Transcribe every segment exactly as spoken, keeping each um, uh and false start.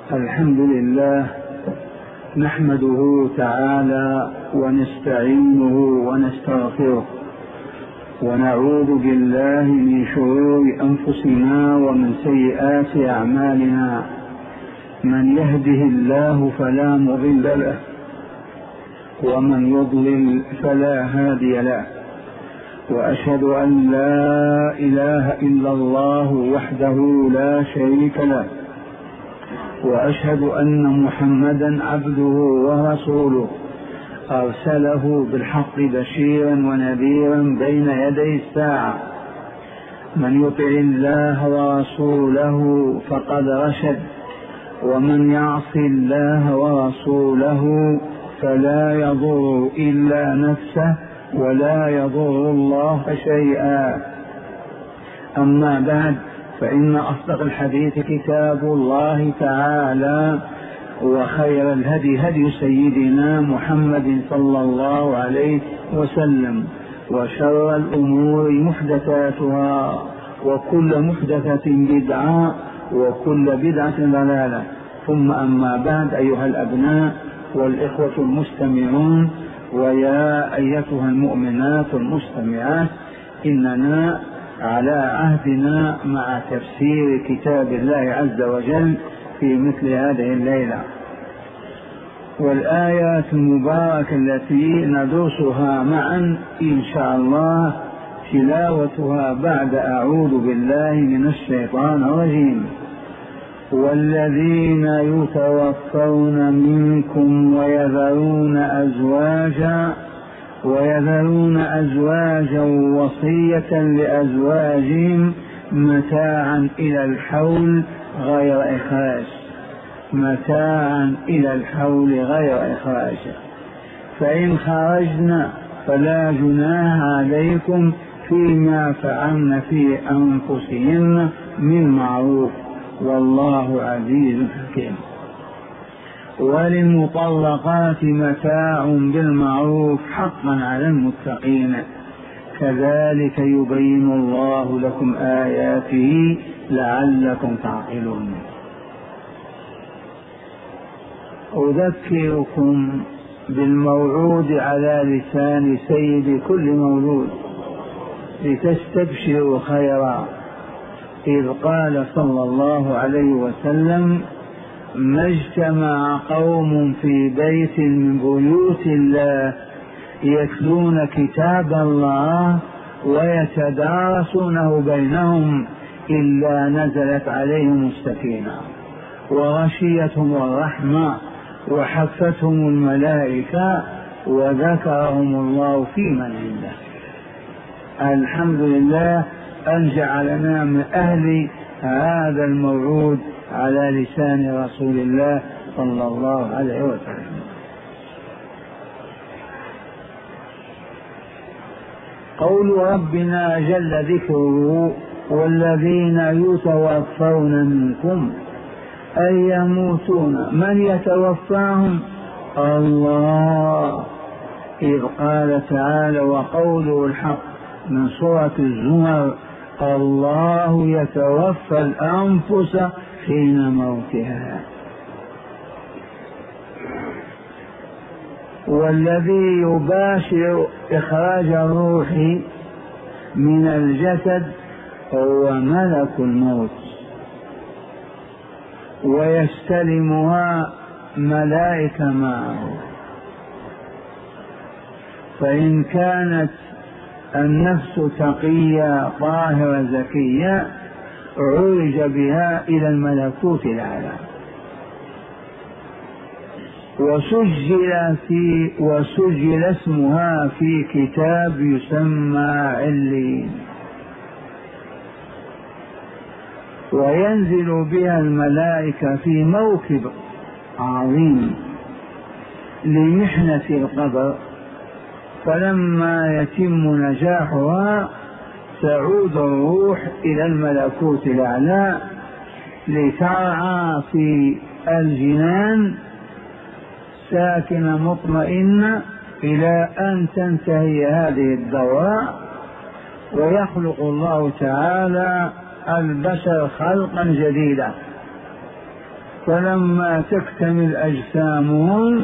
الحمد لله نحمده تعالى ونستعينه ونستغفره ونعوذ بالله من شرور أنفسنا ومن سيئات أعمالنا. من يهده الله فلا مضل له ومن يضلل فلا هادي له، وأشهد أن لا إله إلا الله وحده لا شريك له، وأشهد أن محمدا عبده ورسوله أرسله بالحق بشيرا ونذيرا بين يدي الساعة. من يطع الله ورسوله فقد رشد، ومن يعص الله ورسوله فلا يضر إلا نفسه ولا يضر الله شيئا. أما بعد، فإن أصدق الحديث كتاب الله تعالى، وخير الهدي هدي سيدنا محمد صلى الله عليه وسلم، وشر الأمور محدثاتها، وكل محدثة بدعة، وكل بدعة ضلالة. ثم أما بعد، أيها الأبناء والإخوة المستمعون، ويا أيتها المؤمنات المستمعات، إننا على عهدنا مع تفسير كتاب الله عز وجل في مثل هذه الليلة، والآيات المباركة التي ندرسها معا إن شاء الله تلاوتها بعد أعوذ بالله من الشيطان الرجيم. والذين يتوفون منكم ويذرون أزواجا ويذرون أزواجا وصية لأزواجهم متاعا إلى الحول غير إخراج متاعا إلى الحول غير إخراج فإن خرجنا فلا جناح عليكم فيما فعلن في أنفسهن من معروف، والله عزيز حكيم. وللمطلقات متاع بالمعروف حقا على المتقين، كذلك يبين الله لكم آياته لعلكم تعقلون. أذكركم بالموعود على لسان سيد كل مولود لتستبشروا خيرا، إذ قال صلى الله عليه وسلم: ما اجتمع قوم في بيت من بيوت الله يتلون كتاب الله ويتدارسونه بينهم إلا نزلت عليهم السكينة وغشيتهم الرحمة وحفتهم الملائكة وذكرهم الله في من عنده. الحمد لله أن جعلنا من أهل هذا الموعود على لسان رسول الله صلى الله عليه وسلم. قول ربنا جل ذكره: والذين يتوفون منكم أي يموتون. من يتوفاهم؟ الله، إذ قال تعالى: وقوله الحق من سورة الزمر: الله يتوفى الأنفس حين موتها. والذي يباشر إخراج الروح من الجسد هو ملك الموت، ويستلمها ملائكة معه. فإن كانت النفس تقية طاهرة زكية عرج بها إلى الملكوت الأعلى، وسجل في وسجل اسمها في كتاب يسمى عليين، وينزل بها الملائكة في موكب عظيم لمحنة القبر. فلما يتم نجاحها تعود الروح إلى الملكوت الأعلى لترعى في الجنان ساكنة مطمئنة إلى أن تنتهي هذه الدورة، ويخلق الله تعالى البشر خلقا جديدا. فلما تكتمل أجسامهم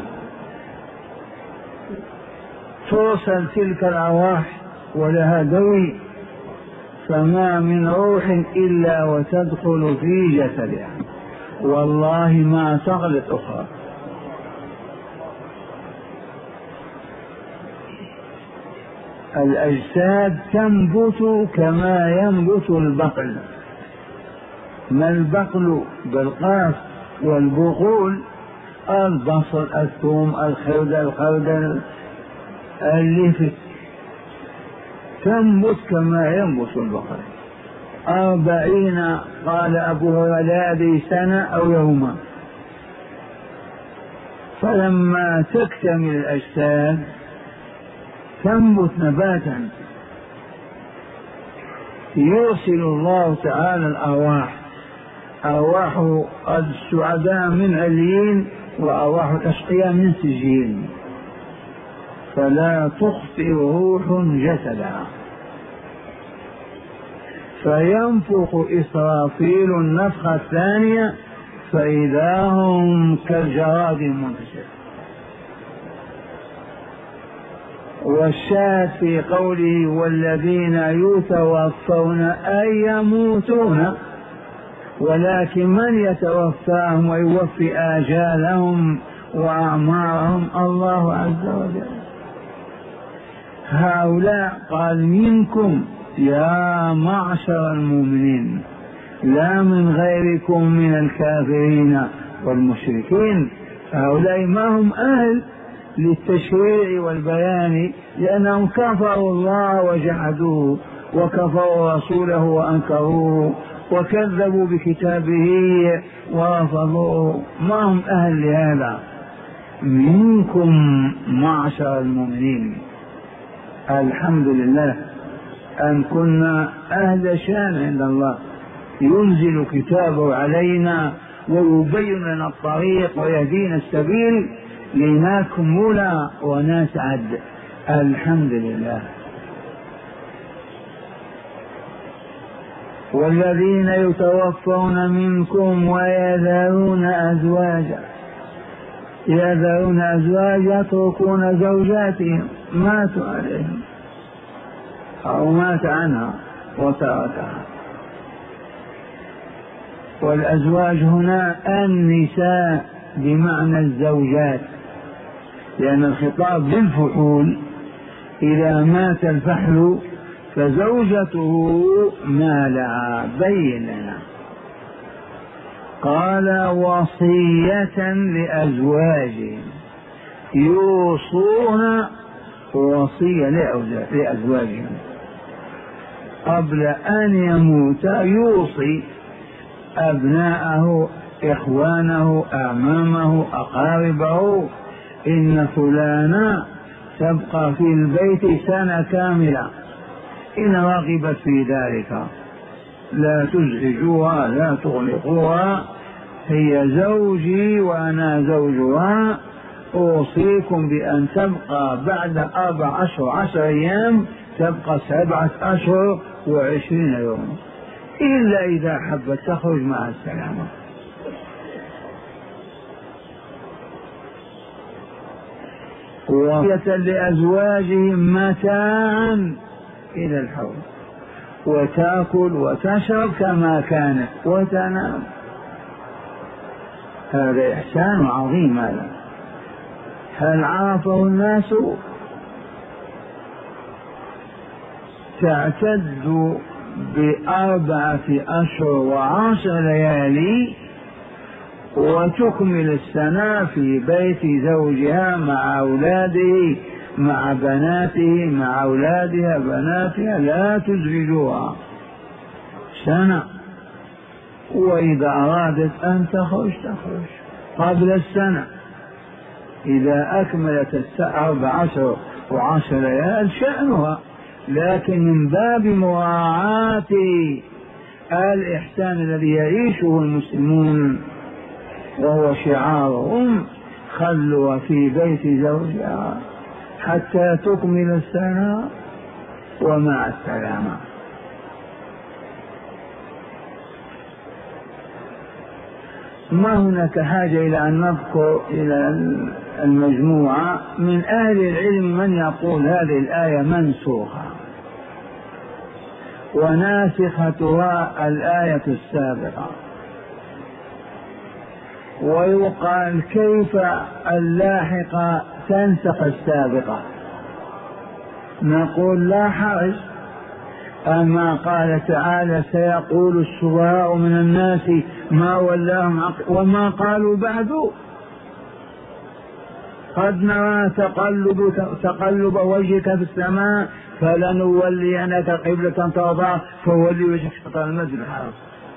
توصل تلك الأرواح ولها دوي، فما من روح إلا وتدخل في جسدها، والله ما تغلط أخرى. الأجساد تنبت كما ينبت البقل، ما البقل بالقاف، والبقول البصل الثوم الخردل الخردل اللفت، تنبت كما ينبت البقل. أربعين قال أبو هريرة سنة أو يوما. فلما تكتمل الأجساد تنبت نباتا، يرسل الله تعالى الأرواح، أرواح السعداء من عليين وأرواح الأشقياء من سجين، فلا تخطئ روح جسدها، فينفخ إسرافيل النفخة الثانية فإذا هم كالجراد المنتشر. والشاهد في قوله والذين يتوفون أي يموتون، ولكن من يتوفاهم ويوفي آجالهم وأعمارهم؟ الله عز وجل. هؤلاء قال منكم يا معشر المؤمنين، لا من غيركم من الكافرين والمشركين. هؤلاء ما هم أهل للتشريع والبيان، لأنهم كفروا الله وجحدوه، وكفروا رسوله وأنكروه، وكذبوا بكتابه ورفضوه، ما هم أهل لهذا. منكم معشر المؤمنين، الحمد لله أن كنا أهل شان عند الله، ينزل كتابه علينا ويبين لنا الطريق ويهدينا السبيل لنكمل ونسعد، الحمد لله. والذين يتوفون منكم ويذرون أزواجا، يذرون أزواجا يتركون زوجاتهم ماتوا عليهم أو مات عنها وتركها. والأزواج هنا النساء بمعنى الزوجات، لأن الخطاب للفحول، إذا مات الفحل فزوجته ما لها، بين لنا. قال وصية لأزواجهم، يوصون وصية لأزواجهم قبل أن يموت، يوصي أبناءه إخوانه أعمامه أقاربه إن فلانا تبقى في البيت سنة كاملة، إن رغبت في ذلك لا تزعجوها لا تغلقوها، هي زوجي وأنا زوجها، أوصيكم بأن تبقى بعد أربع أشهر عشر أيام تبقى سبعة أشهر وعشرين يوم، إلا إذا حبت تخرج مع السلامة. وصية لأزواجهم متاعا إلى الحول، وتأكل وتشرب كما كانت وتنام. هذا إحسان عظيم. هذا هل عرفه الناس؟ تعتد بأربعة أشهر وعشر ليالي وتكمل السنة في بيت زوجها مع أولاده مع بناته مع أولادها بناتها، لا تزعجوها سنة. وإذا أرادت أن تخرج تخرج قبل السنة، إذا أكملت أربع عشر وعشر ليال شأنها، لكن من باب مراعاة الإحسان الذي يعيشه المسلمون وهو شعارهم، خلوا في بيت زوجها حتى تكمل السنة ومع السلامة. ما هناك حاجة إلى أن نذكر إلى المجموعة من أهل العلم من يقول هذه الآية منسوخة وناسختها الآية السابقة، ويقال كيف اللاحقة تنسخ السابقة؟ نقول لا حرج، أما قال تعالى سيقول السفهاء من الناس ما ولاهم وما قالوا بعد قد نرى تقلب, تقلب وجهك في السماء فلنولينك قبلة ترضاها فولي وجهك شطر المسجد الحرام.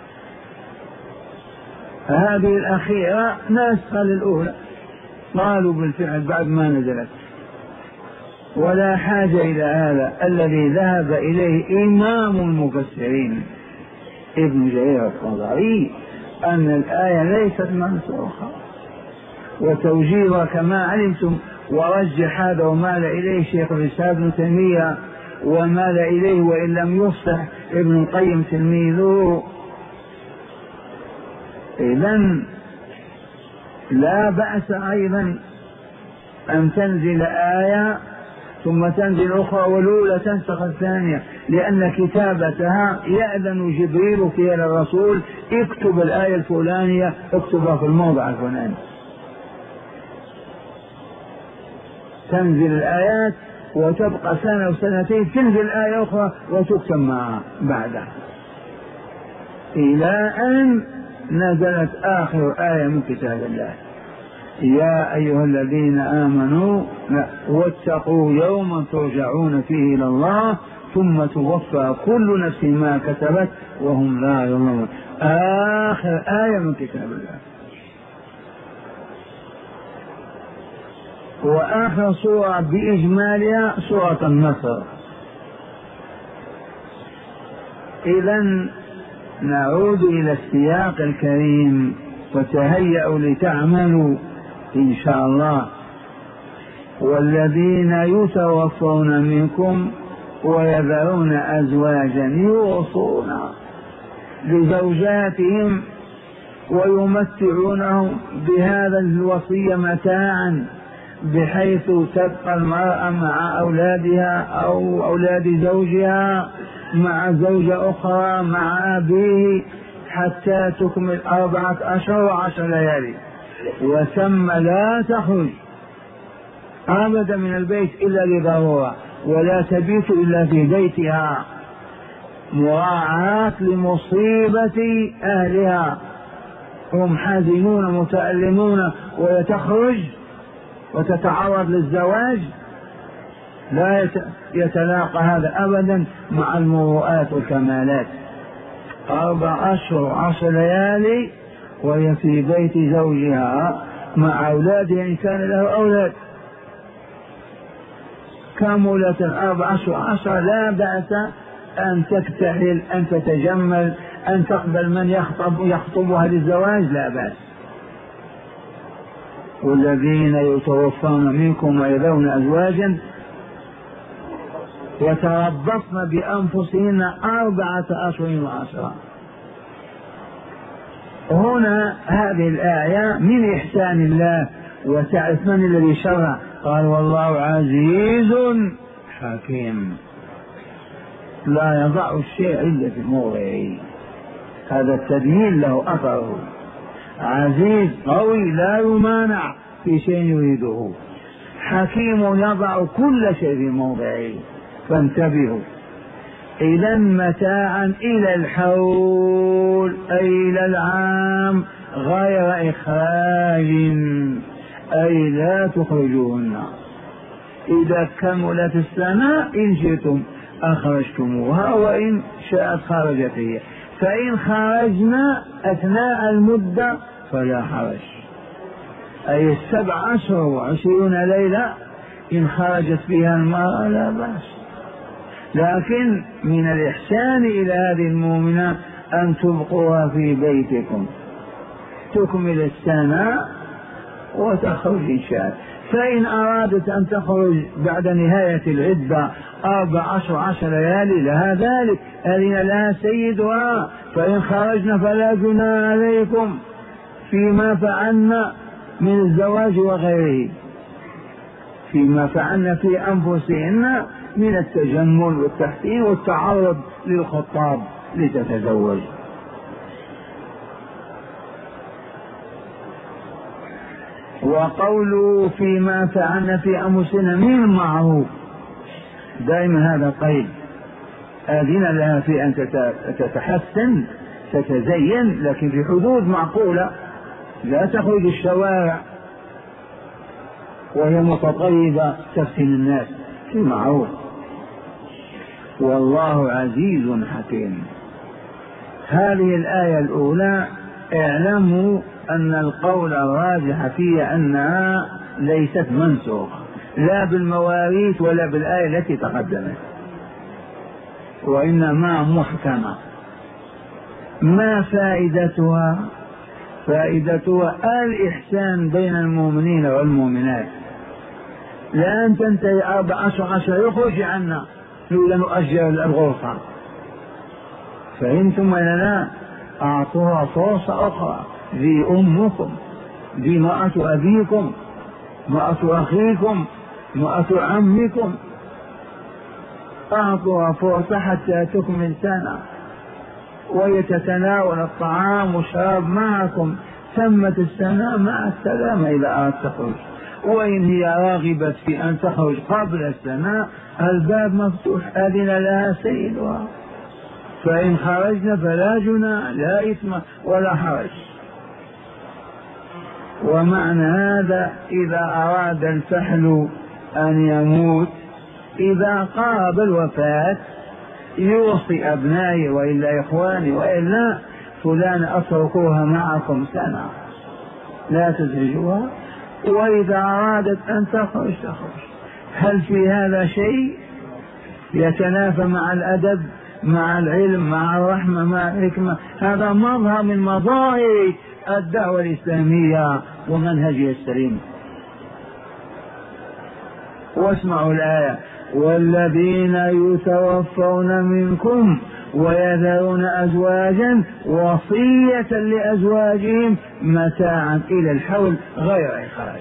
هذه الأخيرة ناسخة للأولى، قالوا بالفعل بعد ما نزلت، ولا حاجة إلى هذا. الذي ذهب إليه إمام المفسرين ابن جرير الطبري أن الآية ليست منسوخة، وتوجيهها كما علمتم، ورجح هذا ومال إليه شيخ الإسلام ابن تيمية، ومال إليه وإن لم يصح ابن القيم تلميذه. إذن لا بأس أيضا أن تنزل آية ثم تنزل أخرى والأولى تنسخ الثانية، لأن كتابتها يأذن جبريل فيها للرسول اكتب الآية الفلانية اكتبها في الموضع الفلاني. تنزل الآيات وتبقى سنة وسنتين تنزل آية أخرى وتكتب معها بعدها، إلى أن نزلت آخر آية من كتاب الله: يا أيها الذين آمنوا واتقوا يوما ترجعون فيه إلى الله ثم توفى كل نفس ما كسبت وهم لا يظلمون. آخر آية من كتاب الله، وآخر سورة بإجمالها سورة النصر. إذن نعود إلى السياق الكريم: وتهيأوا لتعملوا إن شاء الله والذين يتوفون منكم ويذرون أزواجا يوصون لزوجاتهم ويمتعونهم بهذا الوصية متاعا، بحيث تبقى المرأة مع أولادها أو أولاد زوجها مع زوجة أخرى مع أبيه حتى تكمل أربعة أشهر وعشر ليالي، وثم لا تخرج أبدا من البيت إلا لضرورة، ولا تبيت إلا في بيتها، مراعاة لمصيبة أهلها، هم حزنون متألمون وتخرج وتتعرض للزواج، لا يتلاقى هذا أبدا مع المروءات والكمالات. أربع أشهر وعشر ليالي وهي في بيت زوجها مع أولادها إن كان له أولاد. كملت الأربع أشهر وعشر لا بأس أن تكتحل، أن تتجمل، أن تقبل من يخطب يخطبها للزواج، لا بأس. والذين يتوفون منكم ويذرون أزواجا يتربصن بأنفسهن أربعة أشهر وعشرة. هنا هذه الآية من إحسان الله، وتعرف من الذي شرع؟ قال والله عزيز حكيم لا يضع الشيء إلا في موضعه. هذا التدليل له أثره. عزيز قوي لا يمانع في شيء يريده، حكيم يضع كل شيء في موضعه. فانتبهوا. إذا متاعا إلى الحول أي إلى العام غير إخراج، أي لا تخرجوهن. إذا كملت السنة إن شئتم أخرجتموها وإن شاءت خرجت هي، فإن خرجنا أثناء المدة فلا حرج، أي السبع أشهر وعشرون ليلة إن خرجت فيها المرأة لا بأس. لكن من الإحسان إلى هذه المؤمنة أن تبقوها في بيتكم تكمل السنة وتخرج إن شاءت. فإن أرادت أن تخرج بعد نهاية العدة أربع أشهر عشر ليالي لها ذلك، أذن لها سيدها، فإن خرجنا فلا جناح عليكم فيما فعلنا من الزواج وغيره، فيما فعلنا في أنفسهن من التجمل والتحسين والتعرض للخطاب لتتزوج. وقوله فيما فعلنا في أنفسنا من المعروف، دائما هذا قيد، آذن لها في أن تتحسن تتزين، لكن في حدود معقولة، لا تخرج الشوارع وهي متطيبة تفتن الناس، في معروف. والله عزيز حكيم. هذه الآية الأولى اعلموا أن القول الراجح فيها أنها ليست منسوخة لا بالمواريث ولا بالآية التي تقدمت، وإنما محكمة. ما فائدتها؟ فائدتها الإحسان بين المؤمنين والمؤمنات. لأن تنتهي أربع عشر عشر يخرج عنا نقول نؤجل الغرفة، فهمتم ولا لا؟ أعطوها فرصة أخرى، ذي أمكم، ذي امرأة أبيكم، امرأة أخيكم، امرأة عمكم، أعطوها فرصة حتى تكمل سنة ويتتناول الطعام والشراب معكم، تمت السنة مع السلامة إذا أردت تخرج. وإن هي راغبت في أن تخرج قبل السنة الباب مفتوح، أذن لها سيدها، فإن خرجنا فلا جناح، لا إثم ولا حرج. ومعنى هذا إذا أراد الفحل أن يموت إذا قارب الوفاة يوصي أبنائي وإلا إخواني وإلا فلان أتركوها معكم سنة لا تزعجوها، وإذا أرادت أن تخرج تخرج. هل في هذا شيء يتنافى مع الأدب، مع العلم، مع الرحمة، مع الحكمة؟ هذا مظهر من مظاهر الدعوة الإسلامية ومنهجها السليم. واسمعوا الآية: والذين يتوفون منكم ويذرون أزواجا وصية لأزواجهم متاعا إلى الحول غير إخراج.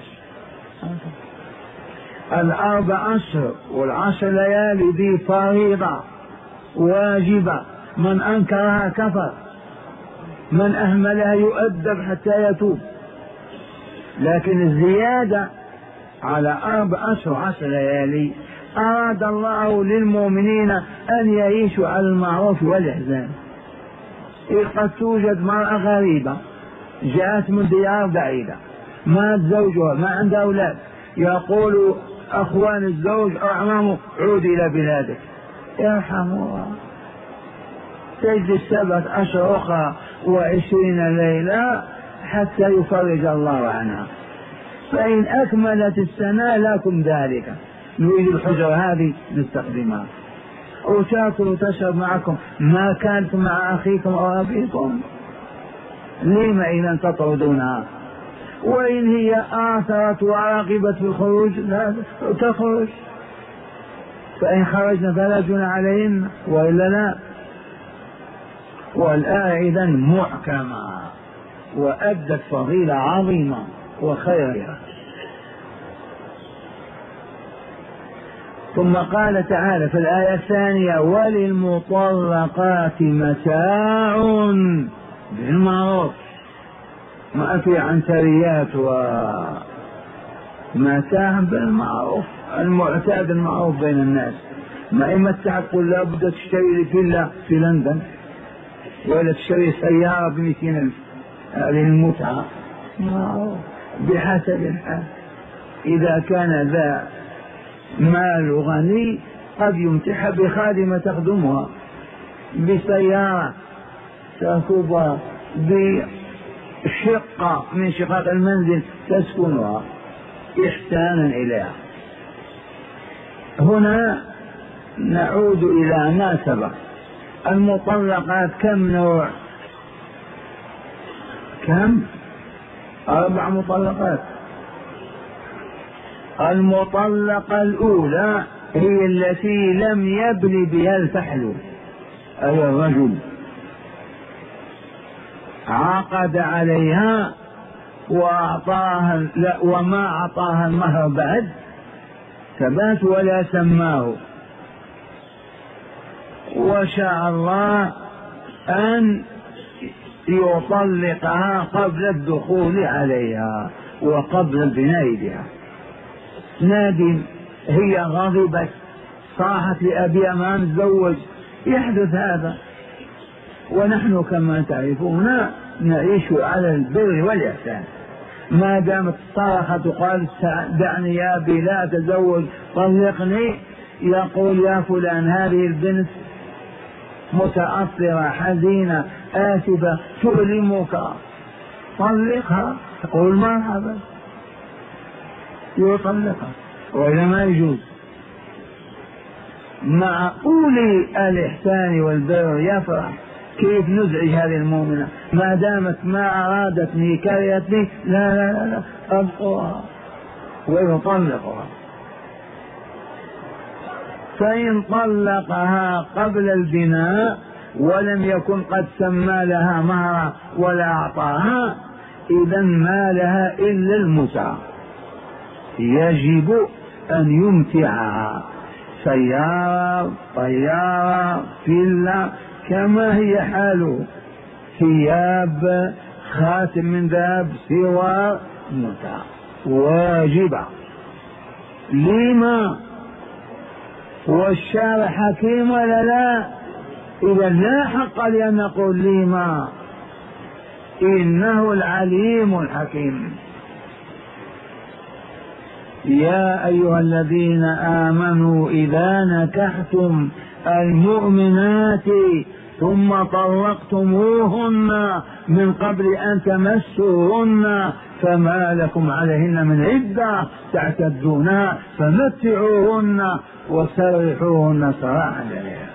الأربع أشهر والعشر ليالي دي فريضة واجبة، من أنكرها كفر، من أهملها يؤدب حتى يتوب. لكن الزيادة على أربع أشهر عشر ليالي أراد الله للمؤمنين أن يعيشوا على المعروف والإحسان. قد توجد مرأة غريبة جاءت من ديار بعيدة، مات زوجها، ما عندها أولاد، يقول أخوان الزوج أعمامه عود إلى بلادك، يرحموها، تجلس سبعة أشهر أخرى وعشرين ليلة حتى يفرج الله عنها. فإن أكملت السنة لكم ذلك، نريد الحجرة هذه نستخدمها، وتأكل وتشرب معكم ما كانت مع أخيكم أو أبيكم، لما إذا تطردونها؟ وإن هي آثرت ورغبت في الخروج لا تخرج، فإن خرجنا فلا جناح عليهن وإلا لا. والآية إذن محكمة وأدت فضيلة عظيمة وخيرها. ثم قال تعالى في الآية الثانية: وللمطلقات متاع بالمعروف. ما في عنتريات ومتاع بالمعروف، المعتاد المعروف بين الناس. ما يمتع تقول لا بد تشتري لي فيلا في لندن ولا تشتري سيارة بمئتين ألف، هذه المتعة بحسب الحال. إذا كان ذا مال غني قد يمتح بخادمة تخدمها، بسيارة تركبها، بشقة من شقق المنزل تسكنها إحسانا إليها. هنا نعود إلى ما سبق. المطلقات كم نوع؟ كم؟ أربع مطلقات. المطلقة الأولى هي التي لم يبن بها الفحل، أي الرجل عقد عليها وأعطاها لا وما أعطاها المهر بعد ثبات ولا سماه، وشاء الله أن يطلقها قبل الدخول عليها وقبل البناء بها. نادم هي غضبت صاحت لأبيها ما نتزوج، يحدث هذا. ونحن كما تعرفون نعيش على البر والإحسان، ما دامت صرخت وقالت دعني يا أبي لا أتزوج طلقني، يقول يا فلان هذه البنت متأثرة حزينة آسفة تؤلمك طلقها، تقول مرحبا يطلقها، وإذا ما يجوز. مع أولي الإحسان والبر يفرح كيف نزعج هذه المؤمنة ما دامت ما أرادتني كرهتني، لا لا لا, لا أبقوها ويطلقها. فإن طلقها قبل البناء ولم يكن قد سمى لها مهرا ولا أعطاها، إذا ما لها إلا المتعة، يجب أن يمتعها سيارة طيارة فيلا كما هي حاله، ثياب خاتم من ذهب سوى متعة واجبة. لما؟ والشارع حكيم ولا لا؟ إذا لا حق لأن نقول لما، إنه العليم الحكيم. يا أيها الذين آمنوا إذا نكحتم المؤمنات ثم طلقتموهن من قبل أن تمسوهن فما لكم عليهن من عدة تعتدونها فمتعوهن وسرحوهن سراحا جميلا.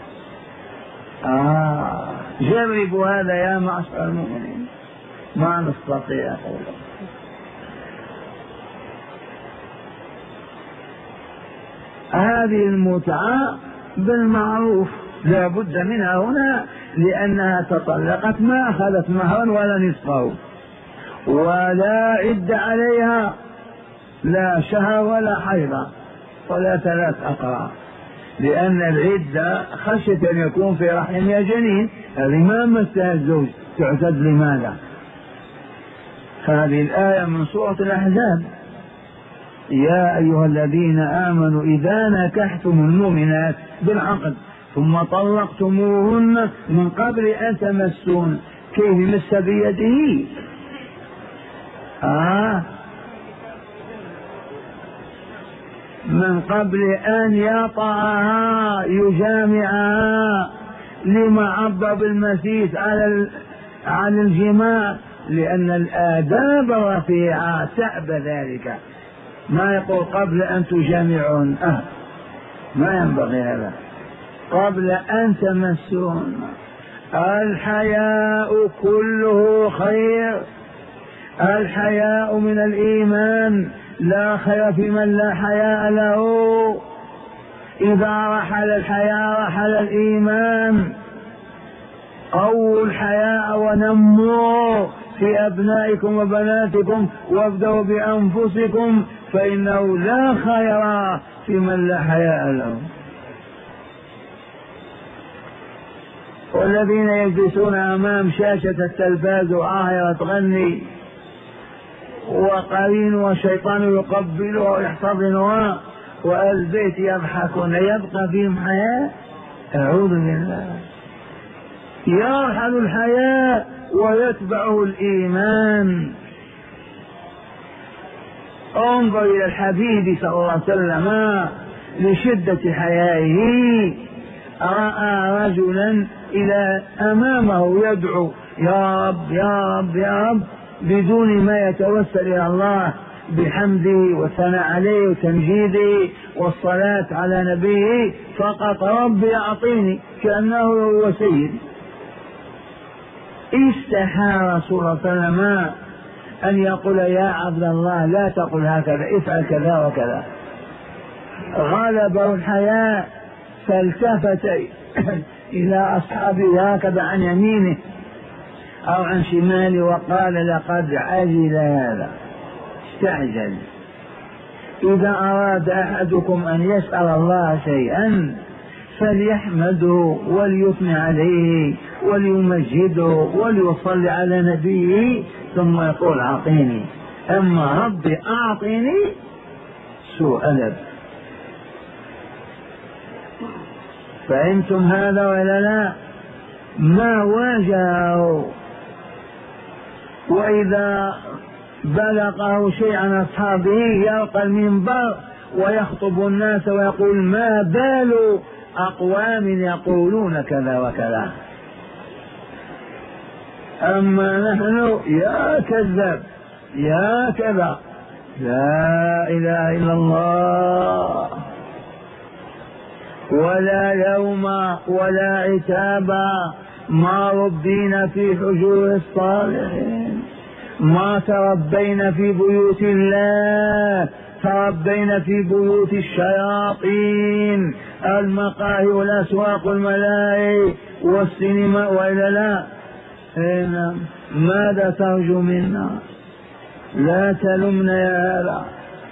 آه جربوا هذا يا معشر المؤمنين، ما نستطيع قوله. هذه المتعة بالمعروف لا بد منها هنا، لأنها تطلقت ما أخذت مهرا ولا نصفه ولا عد عليها لا شهر ولا حيضة ولا ثلاث أقراء، لأن العدة خشية أن يكون في رحمها جنين، هذه ما مسها الزوج تعتد لماذا؟ هذه الآية من سورة الأحزاب. يا أيها الذين آمنوا إذا نكحتم المؤمنات بالعقد ثم طلقتموهن من قبل أن تمسون، كيف مس بيده؟ آه من قبل أن يطعها يجامعها. لما عبر بالمسيس على على الجماع؟ لأن الآداب الرفيعة تأبى ذلك، ما يقول قبل أن تجامعون، أه ما ينبغي هذا، قبل أن تمسون. الحياء كله خير، الحياء من الإيمان، لا خير في من لا حياء له. إذا رحل الحياء رحل الإيمان. قووا الحياء ونموا في أبنائكم وبناتكم وابدأوا بأنفسكم فإنه لا خير في من لا حياء له. والذين يجلسون أمام شاشة التلفاز وعاهرة تغني وقرين وشيطان يقبلها ويحتضنها والبيت يضحكون، يبقى فيهم حياء؟ أعوذ بالله. يرحل الحياء ويتبعه الإيمان. انظر إلى الحبيب صلى الله عليه وسلم لشدة حيائه، رأى رجلا إلى أمامه يدعو يا رب يا رب يا رب بدون ما يتوسل إلى الله بحمده والثناء عليه وتمجيده والصلاة على نبيه، فقط ربي أعطيني، كأنه هو سيد. استحى رسول الله صلى الله عليه وسلم أن يقول يا عبد الله لا تقل هكذا، افعل كذا وكذا. غلبه الحياء فالتفت إلى أصحابه هكذا عن يمينه أو عن شماله وقال لقد عجل هذا، استعجل. إذا أراد أحدكم أن يسأل الله شيئا فليحمده وليثني عليه وليمجده وليصلي على نبيه ثم يقول أعطيني. أما ربي أعطيني سوء أدب. فهمتم هذا ولا لا؟ ما واجهه. وإذا بلغه شيء عن أصحابه يلقى المنبر ويخطب الناس ويقول ما بال أقوام يقولون كذا وكذا. أما نحن يا كذاب يا كذا، لا إله إلا الله، ولا يوم ولا عتاب، ما ربينا في حجور الصالحين، ما تربينا في بيوت الله، تربينا في بيوت الشياطين، المقاهي والأسواق والملاهي والسينما. وإلا لا إن ماذا ترجو منا؟ لا تلمنا يا هذا،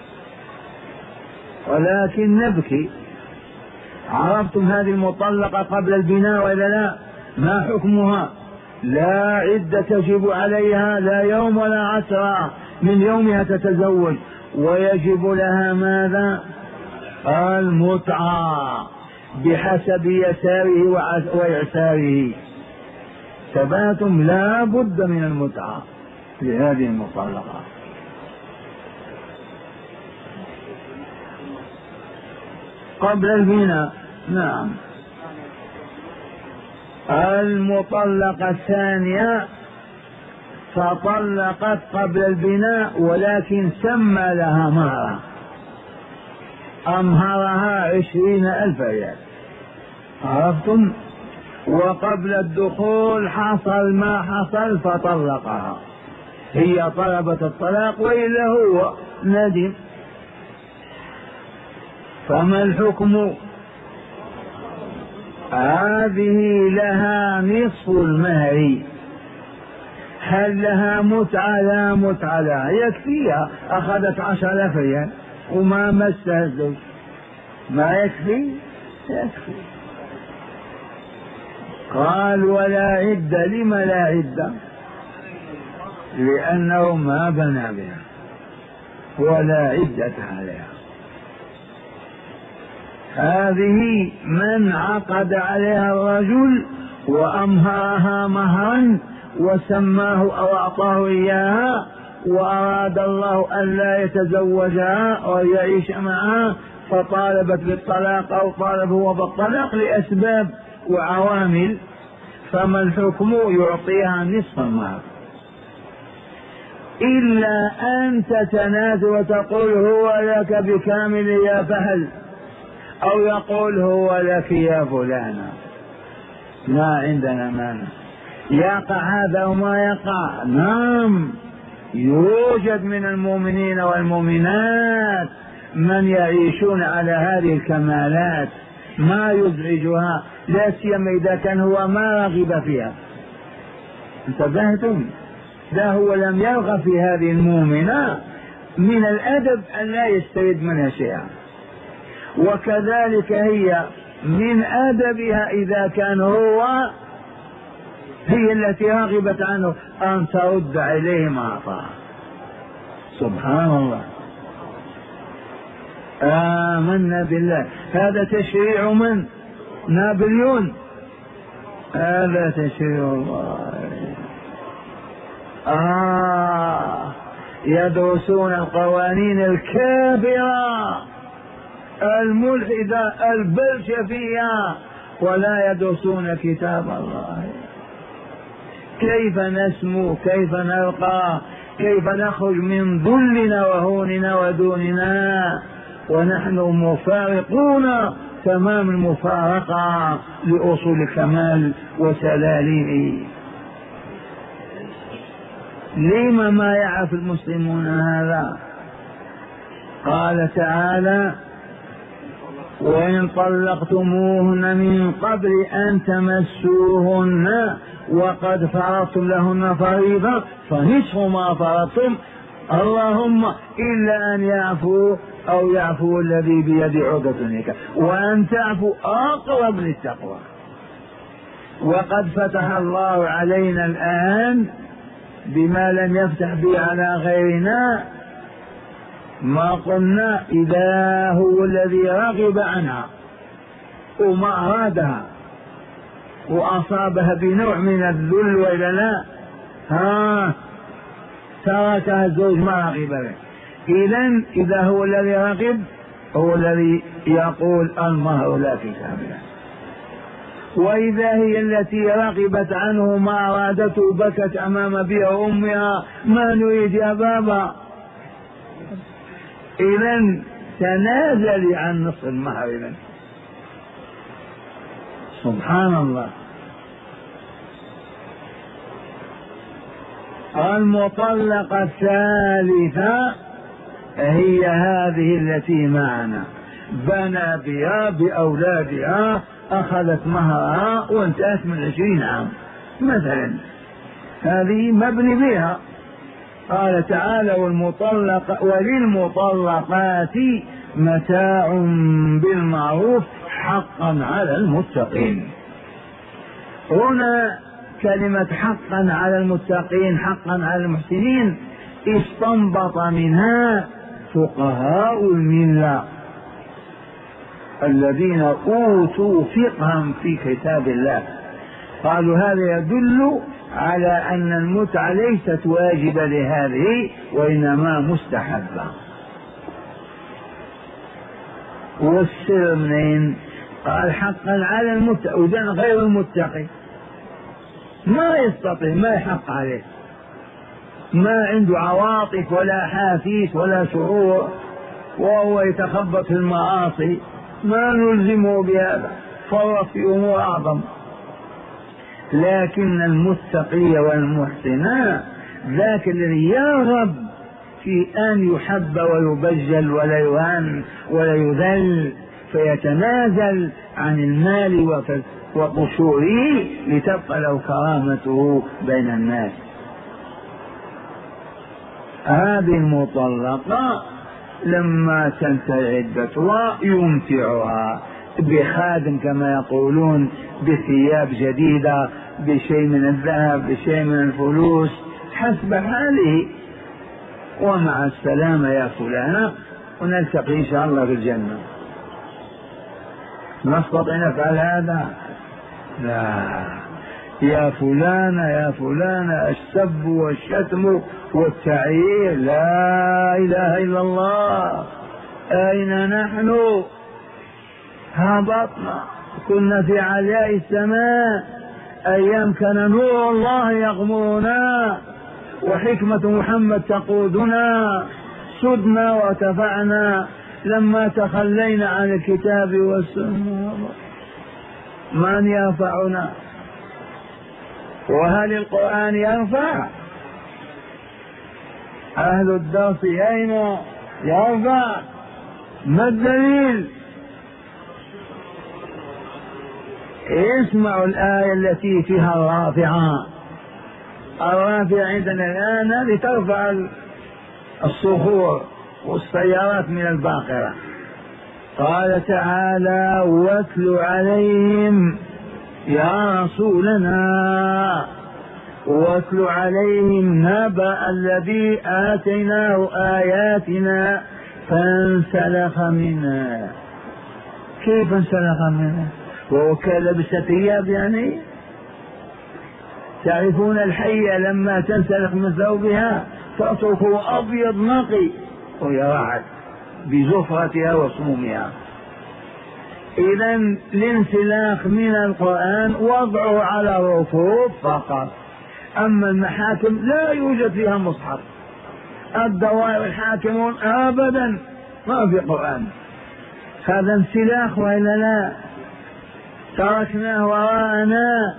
ولكن نبكي. عرفتم هذه المطلقة قبل البناء وإلا لا؟ ما حكمها؟ لا عدة تجب عليها، لا يوم ولا عشرة من يومها تتزوج، ويجب لها ماذا؟ المتعة بحسب يساره وإعساره. ثباتم لا بد من المتعة لهذه المطلقة. قبل البناء. نعم. المطلقة الثانية فطلقت قبل البناء ولكن سمى لها مهرا، أمهرها عشرين ألف ريال. عرفتم؟ وقبل الدخول حصل ما حصل فطلقها، هي طلبت الطلاق وإلا هو ندم. فما الحكم؟ هذه لها نصف المهر. هل لها متعة؟ لا متعة لها، يكفيها، أخذت عشر آلاف ريال وما مسها الزوج، ما يكفي؟ يكفي. قال ولا عدة. لم لا عدة؟ لأنه ما بنى بها ولا عدة عليها. هذه من عقد عليها الرجل وأمهرها مهرا وسماه أو أعطاه إياها، وأراد الله أن لا يتزوجها ويعيش معها فطالبت بالطلاق أو طالب هو بالطلاق لأسباب وعوامل، فما الحكم؟ يعطيها نصف المهر، إلا أن تتنازل وتقول هو لك بكامل يا فهل، أو يقول هو لك يا فلانة، ما عندنا مانع. يقع هذا وما يقع. نعم، يوجد من المؤمنين والمؤمنات من يعيشون على هذه الكمالات ما يزعجها، لا سيما إذا كان هو ما رغب فيها. انتبهتم؟ لا هو لم يرغب في هذه المؤمنة، من الأدب أن لا يسترد منها شيئا، وكذلك هي من أدبها إذا كان هو هي التي رغبت عنه أن ترد عليه ما أعطاه. سبحان الله. آمنا بالله. هذا تشريع من؟ نابليون. هذا تشريع الله. آه يدرسون القوانين الكافرة الملحدة البلشفية ولا يدرسون كتاب الله. كيف نسمو؟ كيف نرقى؟ كيف نخرج من ذلنا وهوننا ودوننا ونحن مفارقون تمام المفارقة لأصول الكمال وسلالمه؟ لما ما يعرف المسلمون هذا؟ قال تعالى وإن طلقتموهن من قبل أن تمسوهن وقد فرضتم لهن فريضة فنصف ما فرضتم اللهم إلا أن يعفو أو يعفو الذي بيد عقدة النكاح وأن تعفو أقرب للتقوى. وقد فتح الله علينا الآن بما لم يفتح به على غيرنا، ما قلنا إذا هو الذي رغب عنها وما أرادها وأصابها بنوع من الذل وإلا لا ها تركها الزوج ما رغب به. إذن إذا هو الذي رغب هو الذي يقول المهر لا كاملة. وإذا هي التي رغبت عنه ما أرادته بكت أمام أبيها وأمها ما نريد يا بابا، إذن تنازلي عن نصف المهر. إذن سبحان الله. المطلقة الثالثة هي هذه التي معنا، بنى بها بأولادها، أخذت مهرها وانتهت من عشرين عام مثلا، هذه مبني بها. قال تعالى والمطلق وللمطلقات متاع بالمعروف حقا على المتقين. هنا كلمة حقا على المتقين حقا على المحسنين استنبط منها فقهاء الملة الذين أوتوا فقها في كتاب الله، قالوا هذا يدل على أن المتعة ليست واجبة لهذه وإنما مستحبة. والسر منين؟ قال حقا على المتقي، وإذن غير المتقي ما يستطيع، ما يحق عليه، ما عنده عواطف ولا حافيس ولا شعور وهو يتخبط في المعاصي، ما نلزمه بهذا، فرط في أمور أعظم. لكن المتقي والمحسن ذاك الذي يرغب في أن يحب ويبجل ولا يهان ولا يذل، فيتنازل عن المال وقشوره لتبقى له كرامته بين الناس. هذه المطلقة لما تنتهي عدتها يمتعها بخادم كما يقولون، بثياب جديدة، بشيء من الذهب، بشيء من الفلوس حسب حاله، ومع السلامة يا فلانة، ونلتقي إن شاء الله في الجنة. نستطيع نفعل هذا؟ لا. يا فلانة يا فلانة السب والشتم والتعيير لا إله إلا الله. أين نحن؟ هبطنا، كنا في علياء السماء أيام كان نور الله يغمرنا وحكمة محمد تقودنا، سدنا وارتفعنا. لما تخلينا عن الكتاب والسنة من يرفعنا؟ وهل القرآن يرفع؟ أهل الدرس أين يرفع؟ ما الدليل؟ اسمعوا الآية التي فيها الرافعة. الرافعة عندنا الآن لترفع الصخور والسيارات من الباقرة. قال تعالى واتل عليهم يا رسولنا واتل عليهم نبأ الذي آتيناه آياتنا فانسلخ منها. كيف انسلخ منها؟ وهو كان لبس ثياب يعني؟ تعرفون الحية لما تنسلخ من ثوبها تتركه أبيض نقي ويرعد بزفرتها وسمومها. إذن الانسلاخ من القرآن وضعه على الرفوف فقط، أما المحاكم لا يوجد فيها مصحف. الدوائر الحاكمون أبدا ما في قرآن. هذا انسلاخ وإلا لا؟ تركناه وراءنا.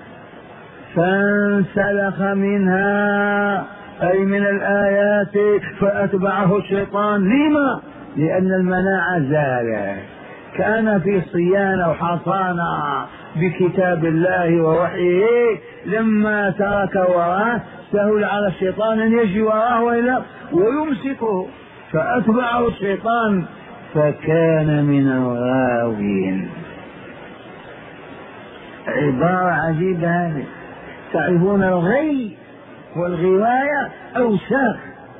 فانسلخ منها أي من الآيات فأتبعه الشيطان. لما؟ لأن المناعة زالت، كان في صيانة وحصانة بكتاب الله ووحيه لما ترك وراه سهل على الشيطان أن يجي وراه ويمسكه، فأتبعه الشيطان فكان من الغاوين. عبارة عجيبة هذه. تعرفون الغي والغواية أوساخ،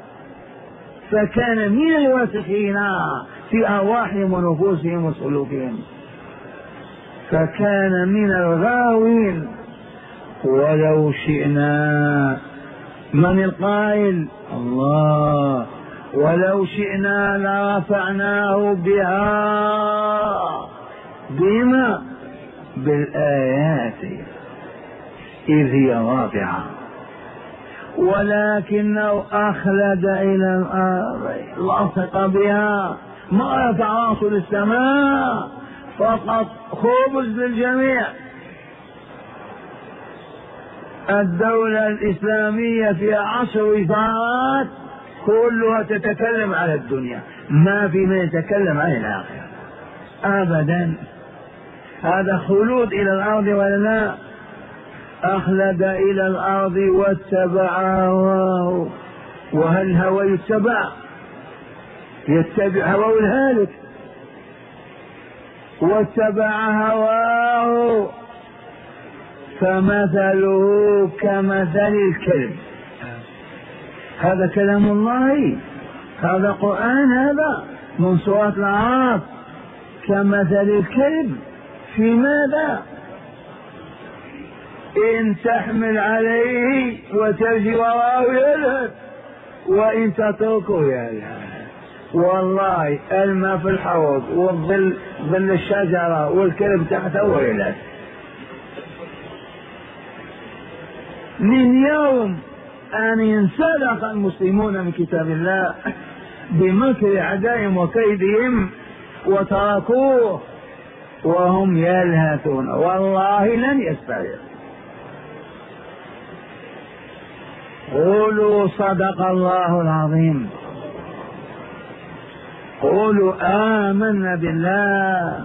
فكان من الواسخين في أرواحهم ونفوسهم وسلوكهم، فكان من الغاوين. ولو شئنا، من القائل؟ الله. ولو شئنا لرفعناه بها، بما؟ بالآيات إذ هي رافعة، ولكنه أخلد إلى الأرض لصق بها، ما رفع راسه للسماء، فقط خبز للجميع. الدولة الإسلامية في عشر وزارات كلها تتكلم على الدنيا، ما في من يتكلم عن الآخرة أبدا. هذا خلود إلى الأرض ولا لا؟ أخلد إلى الأرض واتبع هواه. وهل هوى يتبع؟ يتبع هواه الهالك. واتبع هواه فمثله كمثل الكلب. هذا كلام الله، هذا قرآن، هذا من سورة الأعراف. كمثل الكلب في ماذا؟ إن تحمل عليه وتجي وراءه يلهث، وإن تتركه يلهث. والله الماء في الحوض والظل ظل الشجرة والكلب تحته يلهث. من يوم أن انسلخ المسلمون من كتاب الله بمكر أعدائهم وكيدهم وتركوه وهم يلهثون، والله لن يستطيعوا. قولوا صدق الله العظيم. قولوا آمنا بالله.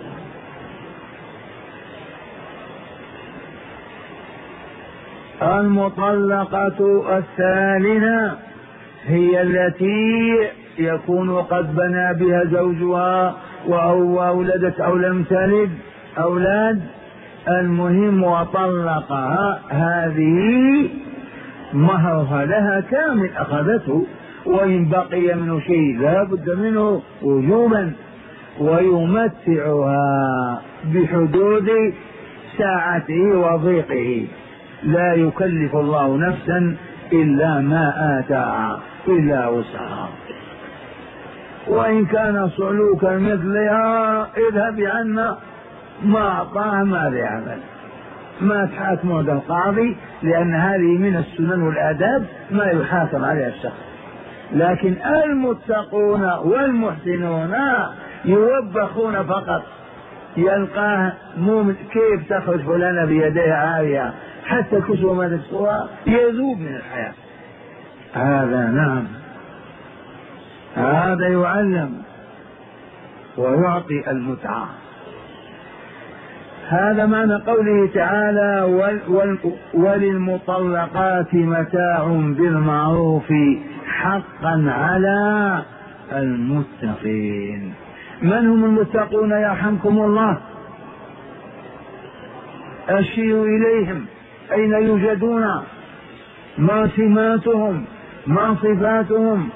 المطلقة الثالثة هي التي يكون قد بنى بها زوجها أو ولدت أو لم تلد أولاد، المهم وطلقها، هذه مهرها لها كامل أخذته، وإن بقي منه شيء لا بد منه وجوبا، ويمتعها بحدود ساعته وضيقه، لا يكلف الله نفسا إلا ما آتاها إلا وسعها. وإن كان سلوكا مثلها اذهب عنا، ما أعطاها ما ليعمل، ما تحاكم عند القاضي، لأن هذه من السنن والآداب ما يحاكم عليها الشخص. لكن المتقون والمحسنون يوبخون فقط، يلقاه مؤمن كيف تخرج فلانة بيديها عارية حتى كسوة ما تكسوها، يذوب من الحياة. هذا نعم، هذا يعلم ويعطي المتعة. هذا معنى قوله تعالى وللمطلقات متاع بالمعروف حقا على المتقين. من هم المتقون يرحمكم الله؟ أشيروا إليهم، أين يوجدون؟ ما سماتهم؟ ما صفاتهم؟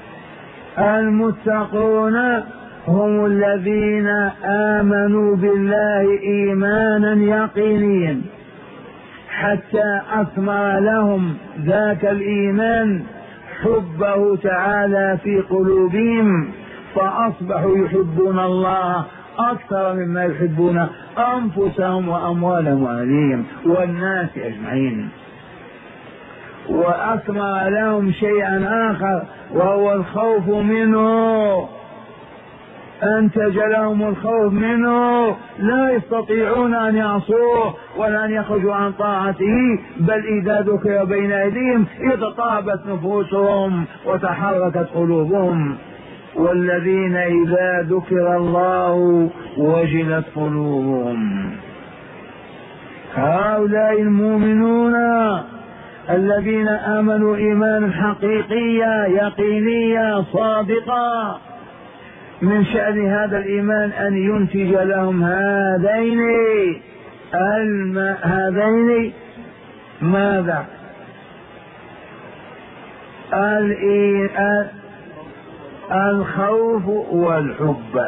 المتقون هم الذين آمنوا بالله إيمانا يقينيا حتى أثمر لهم ذاك الإيمان حبه تعالى في قلوبهم، فأصبحوا يحبون الله أكثر مما يحبون أنفسهم وأموالهم وأهليهم والناس أجمعين. وأثمر لهم شيئا آخر وهو الخوف منه، أنتج لهم الخوف منه، لا يستطيعون أن يعصوه ولا أن يخرجوا عن طاعته، بل إذا ذكر بين أيديهم اضطربت نفوسهم وتحركت قلوبهم. والذين إذا ذكر الله وجلت قلوبهم هؤلاء المؤمنون الذين آمنوا إيمانا حقيقيا يقينيا صادقا، من شأن هذا الإيمان أن ينتج لهم هذين الم... هذين ماذا؟ الخوف والحب.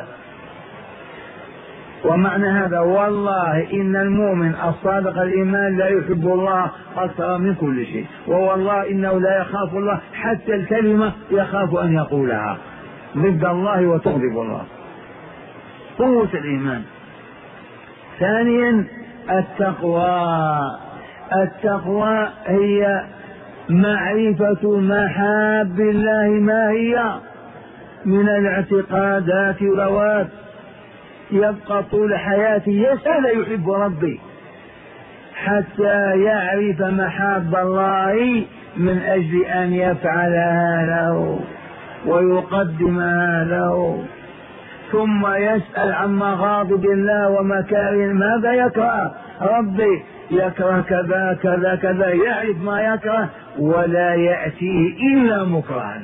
ومعنى هذا والله إن المؤمن الصادق الإيمان لا يحب الله أكثر من كل شيء، ووالله إنه لا يخاف الله حتى الكلمة يخاف أن يقولها ضد الله وتغضب الله. قوة الإيمان. ثانيا التقوى. التقوى هي معرفة محاب الله ما هي من الاعتقادات والروات، يبقى طول حياته يسأل يحب ربي حتى يعرف محاب الله من أجل أن يفعلها له ويقدمها له، ثم يسأل عن مغاضب الله ومكاره، ماذا يكره ربي؟ يكره كذا كذا كذا، يعرف ما يكره ولا يأتيه إلا مكرها.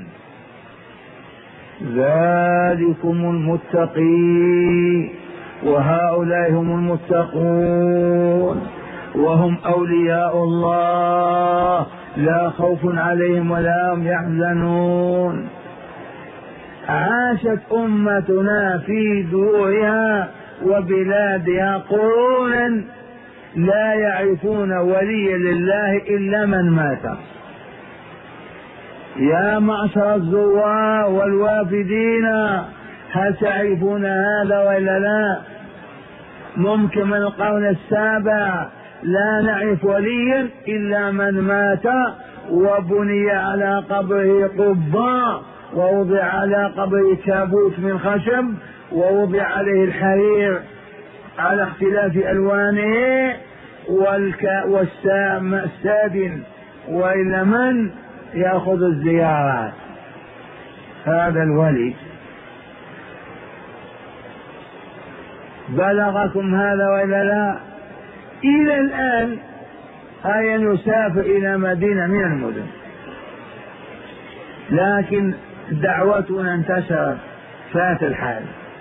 ذلكم المتقي وهؤلاء هم المتقون وهم أولياء الله لا خوف عليهم ولا هم يحزنون. عاشت أمتنا في دورها وبلادها قرونا لا يعرفون وليا لله إلا من مات. يا معشر الزوار والوافدين هل تعرفون هذا ولا لا؟ ممكن من القرن السابع لا نعرف وليا إلا من مات وبني على قبره قبة ووضع على قبره تابوت من خشب ووضع عليه الحرير على اختلاف ألوانه والسادن، وإلا من يأخذ الزيارات. هذا الولي. بلغكم هذا وإلا لا؟ إلى الآن هيا يسافر إلى مدينة من المدن، لكن دعوتنا انتشرت فات الحال.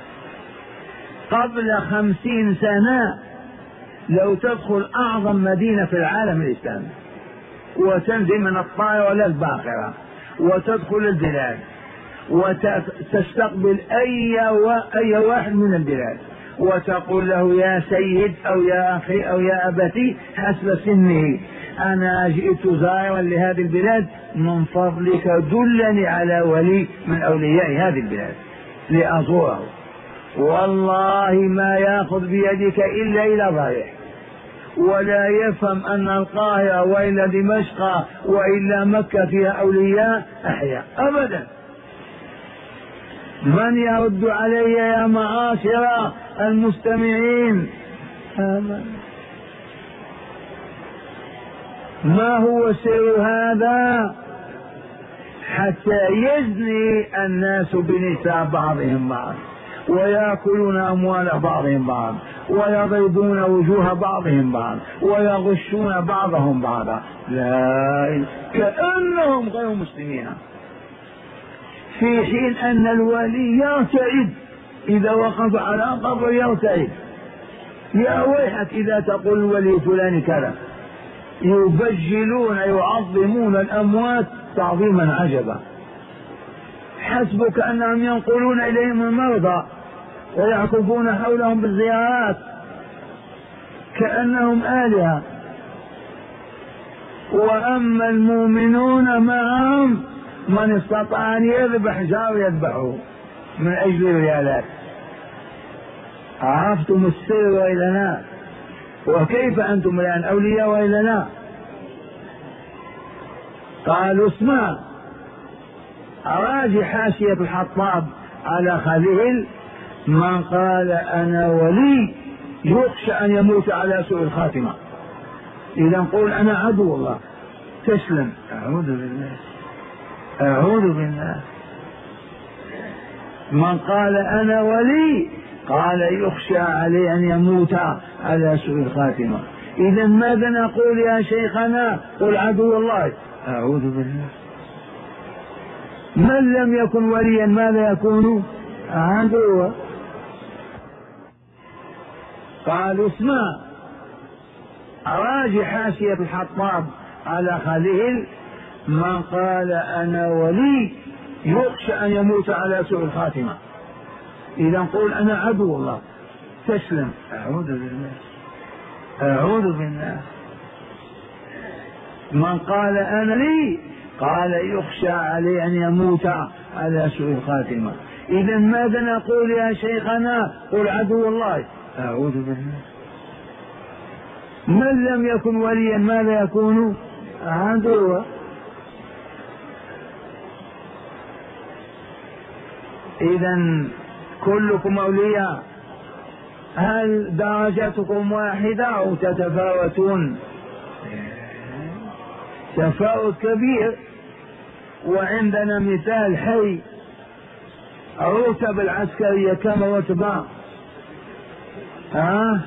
قبل خمسين سنة لو تدخل أعظم مدينة في العالم الإسلامي وتنزل من الطائرة ولا الباخرة وتدخل البلاد وتستقبل أي, أي واحد من البلاد وتقول له يا سيد أو يا أخي أو يا أبتي حسب سنه، أنا جئت زائرا لهذه البلاد، من فضلك دلني على ولي من أولياء هذه البلاد لأزوره. والله ما يأخذ بيدك إلا إلى ضريح، ولا يفهم أن القاهرة وإلا دمشق وإلا مكة فيها أولياء أحياء أبدا. من يرد علي يا معاشر المستمعين؟ آمين. ما هو سر هذا؟ حتى يزني الناس بنساء بعضهم بعض ويأكلون أموال بعضهم بعض ويضربون وجوه بعضهم بعض ويغشون بعضهم بعضا، لا كأنهم غير مسلمين، في حين أن الولي يرتعد إذا وقف على قبر، يرتعد. يا ويحك إذا تقول الولي فلان كذا. يبجلون يعظمون الأموات تعظيما عجبا، حسبك أنهم ينقلون إليهم المرضى ويعكفون حولهم بالزيارات كأنهم آلهة. وأما المؤمنون معهم من استطاع أن يذبح جار يذبحه من أجل الريالات. عرفتم السر وإلا لا؟ وكيف أنتم الآن أولياء وإلا لا؟ قالوا اسمع، أراجي حاشية الحطاب على خليل، من قال أنا ولي يخشى أن يموت على سوء الخاتمة. إذا نقول أنا عدو الله تسلم. أعوذ بالله أعوذ بالله. من قال أنا ولي قال يخشى عليه أن يموت على سوء الخاتمة. إذا ماذا نقول يا شيخنا؟ قل عدو الله. أعوذ بالله. من لم يكن وليا ماذا يكون؟ عدوا. قالوا اسمع، راجع حاشية الحطاب على خليل: من قال أنا ولي يخشى أن يموت على سوء الخاتمة. إذا نقول أنا عدو الله تسلم. أعوذ بالله، أعوذ بالله. من قال أنا لي قال يخشى عليه أن يموت على سوء الخاتمة. إذا ماذا نقول يا شيخنا؟ قل عدو الله. أعوذ بالله. من لم يكن وليا ماذا يكون؟ عدوا. إذا كلكم أولياء. هل درجتكم واحدة أو تتفاوتون؟ تفاوت كبير. وعندنا مثال حي: الرتب العسكرية كم رتبة؟ ها؟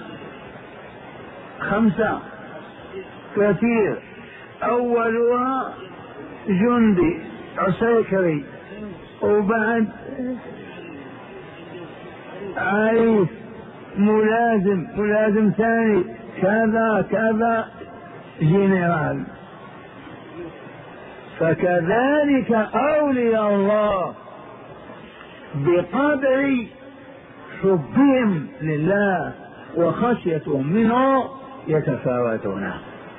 خمسة. كثير. أولها جندي عسكري، وبعد عريف، ملازم، ملازم ثاني، كذا كذا، جنرال. فكذلك أولياء الله بقدر حبهم لله وخشيتهم منه يتفاوتون.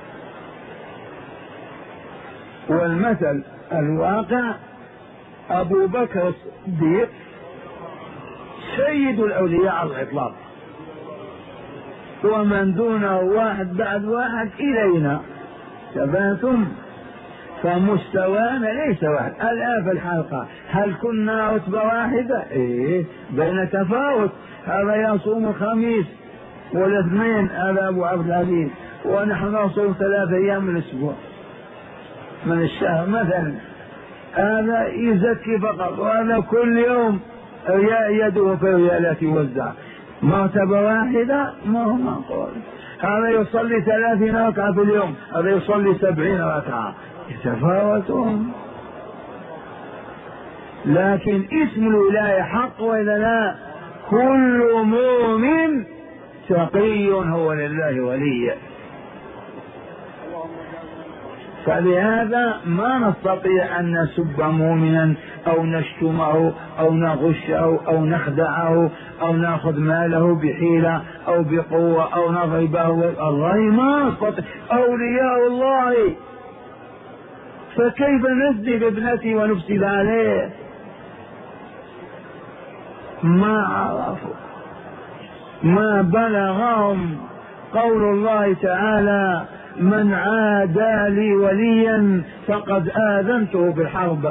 والمثل الواقع: أبو بكر الصديق سيد الأولياء على الإطلاق، ومن دونه واحد بعد واحد إلينا. تباتم. فمستوانا ليس واحد. الآن في الحلقة هل كنا رتبة واحدة؟ إيه، بين تفاوت. هذا يصوم الخميس والاثنين، هذا أبو عبد العزيز، ونحن نصوم ثلاثة أيام من الأسبوع من الشهر مثلا. هذا يزكي فقط، وهذا كل يوم يده في ريالات يوزع. مرتبة واحدة ما هو معقول. هذا يصلي ثلاثين ركعة في اليوم، هذا يصلي سبعين ركعة. يتفاوتون. لكن اسم الولاية حق وإلا لا؟ كل مؤمن تقي هو لله ولي. فلهذا ما نستطيع أن نسب مؤمنا أو نشتمه أو نغشه أو نخدعه أو نأخذ ماله بحيلة أو بقوة أو نضربه. الله ما نستطيع. أولياء الله. فكيف نسدد ابنتي ونفسد عليه؟ ما عرفوا، ما بلغهم قول الله تعالى: من عادى لي وليا فقد آذنته بالحرب.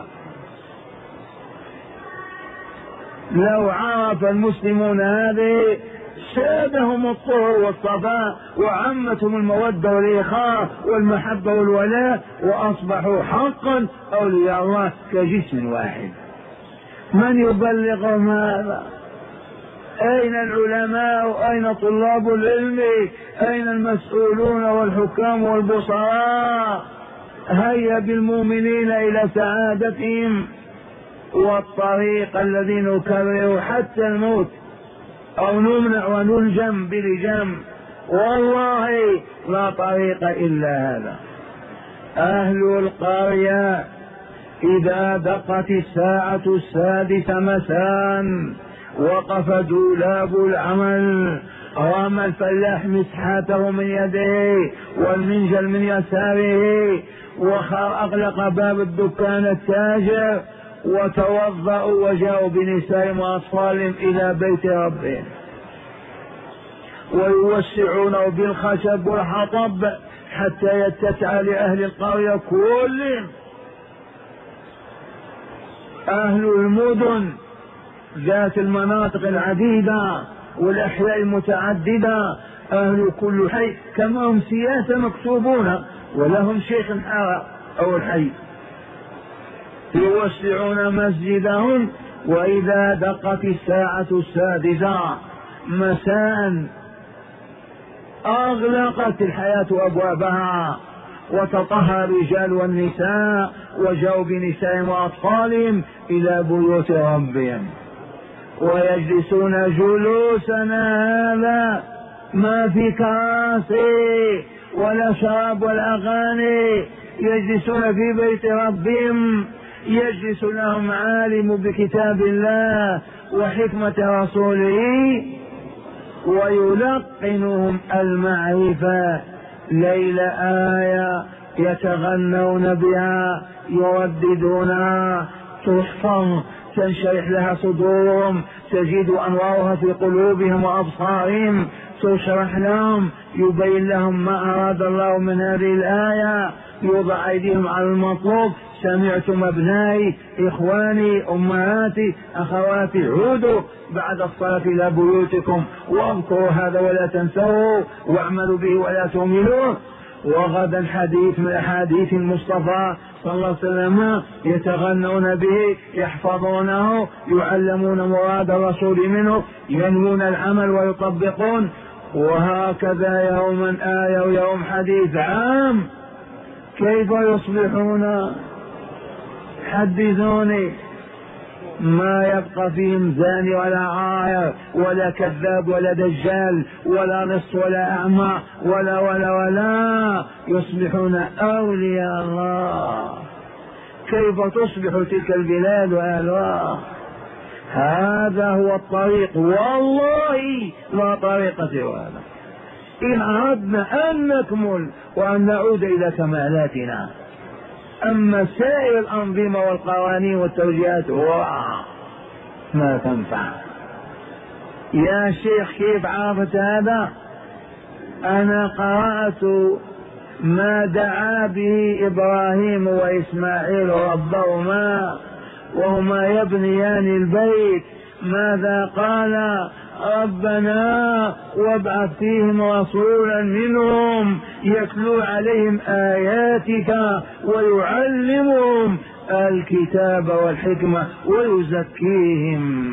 لو عرف المسلمون هذه سادهم الطهر والصفاء، وعمتهم المودة والإخاء والمحبة والولاء، وأصبحوا حقا أولياء الله كجسم واحد. من يبلغهم هذا؟ أين العلماء؟ أين طلاب العلم؟ أين المسؤولون والحكام والبصراء؟ هيا بالمؤمنين إلى سعادتهم، والطريق الذي نكرره حتى الموت أو نمنع ونلجم بلجام. والله لا طريق إلا هذا. أهل القرية إذا دقت الساعة السادسة مساء وقف دولاب العمل، رمى الفلاح مسحاته من يده والمنجل من يساره، وأغلق باب الدكان التاجر، وتوضأوا وجاءوا بنسائهم وأطفالهم إلى بيت ربهم، ويوسعونه بالخشب والحطب حتى يتسع لأهل القرية كلهم. أهل المدن ذات المناطق العديدة والأحياء المتعددة، أهل كل حي كما هم سياسة مكتوبون ولهم شيخ الحارة أو الحي، يوسعون مسجدهم. وإذا دقت الساعة السادسة مساء أغلقت الحياة أبوابها، وتطهر الرجال والنساء وجاءوا بنسائهم وأطفالهم إلى بيوت ربهم، ويجلسون جلوسنا هذا ما في كراسي ولا شراب ولا أغاني، يجلسون في بيت ربهم، يجلس لهم عالم بكتاب الله وحكمة رسوله ويلقنهم المعرفة. ليل آية يتغنون بها يرددونها، تحفظ تنشرح لها صدورهم، تجد أنوارها في قلوبهم وأبصارهم، تشرح لهم، يبين لهم ما أراد الله من هذه الآية، يوضع أيديهم على المطلوب. سمعتم أبنائي إخواني أمهاتي أخواتي، عودوا بعد الصلاة إلى بيوتكم واذكروا هذا ولا تنسوه، واعملوا به ولا تهملوه. وغدا حديث من أحاديث المصطفى صلى الله عليه وسلم يتغنون به، يحفظونه، يعلمون مراد الرسول منه، ينمون العمل ويطبقون. وهكذا يوما آية ويوم حديث عام. كيف يصبحون؟ حدثوني. ما يبقى فيهم زاني ولا عاير ولا كذاب ولا دجال ولا نص ولا أعمى ولا ولا ولا يصبحون أولياء الله. كيف تصبح تلك البلاد وأهلها؟ هذا هو الطريق، والله لا طريق سوى هذا إن أردنا أن نكمل وأن نعود إلى كمالاتنا. أما سائر الأنظمة والقوانين والتوجيهات ما تنفع. يا شيخ كيف عرفت هذا؟ أنا قرأت ما دعا به إبراهيم وإسماعيل ربهما وهما يبنيان البيت. ماذا قال؟ ربنا وابعث فيهم رسولا منهم يتلو عليهم آياتك ويعلمهم الكتاب والحكمة ويزكيهم.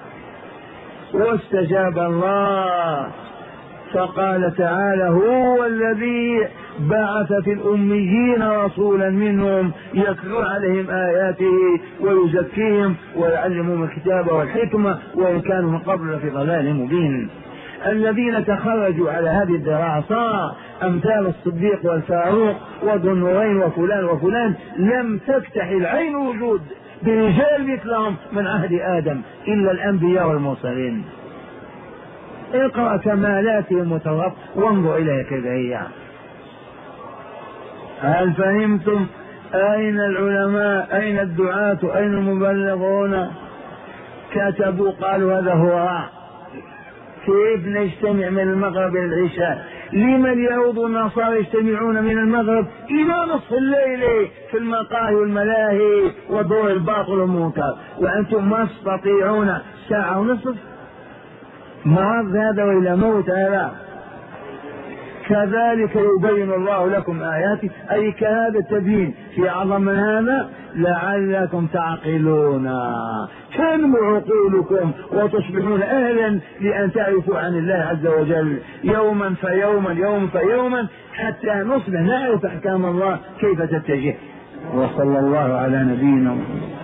واستجاب الله فقال تعالى هو الذي بعث في الأميين رسولا منهم يتلو عليهم آياته ويزكيهم ويعلمهم الكتاب والحكمة وإن كانوا من قبل في ضلال مبين. الذين تخرجوا على هذه الدراسة أمثال الصديق والفاروق وذو النورين وفلان وفلان لم تفتح العين وجود برجال مثلهم من عهد آدم إلا الأنبياء والمرسلين. اقرأ كمالاتهم وتوقف وانظر إليها كيف هي. هل فهمتم؟ أين العلماء؟ أين الدعاة؟ أين المبلغون؟ كتبوا قالوا هذا هو. كيف نجتمع من المغرب إلى العشاء؟ لما اليهود والنصارى يجتمعون من المغرب إلى نصف الليل في المقاهي والملاهي ودور الباطل والمنكر، وأنتم ما تستطيعون ساعة ونصف؟ مرض هذا وإلى موت هذا. كذلك يبين الله لكم آياته، أي كهذا التبيين في أعظم من هذا لعلكم تعقلون، تنمو عقولكم وتصبحون أهلا لأن تعرفوا عن الله عز وجل يوما فيوما يوما فيوما حتى نصبح نعرف أحكام الله كيف تتجه. وصلى الله على نبينا محمد.